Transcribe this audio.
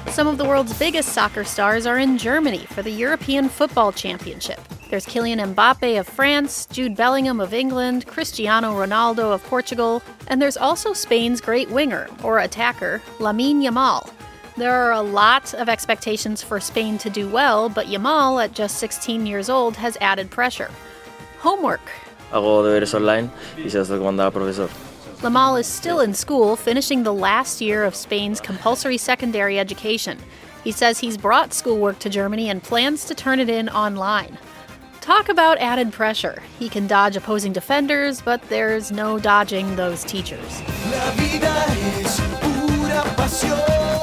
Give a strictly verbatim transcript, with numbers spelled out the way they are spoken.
Some of the world's biggest soccer stars are in Germany for the European Football Championship. There's Kylian Mbappe of France, Jude Bellingham of England, Cristiano Ronaldo of Portugal, and there's also Spain's great winger, or attacker, Lamine Yamal. There are a lot of expectations for Spain to do well, but Yamal, at just sixteen years old, has added pressure. Homework. Hago deberes online y se los tengo que mandar al profesor. Yamal is still in school, finishing the last year of Spain's compulsory secondary education. He says he's brought schoolwork to Germany and plans to turn it in online. Talk about added pressure. He can dodge opposing defenders, but there's no dodging those teachers. La vida es pura pasión.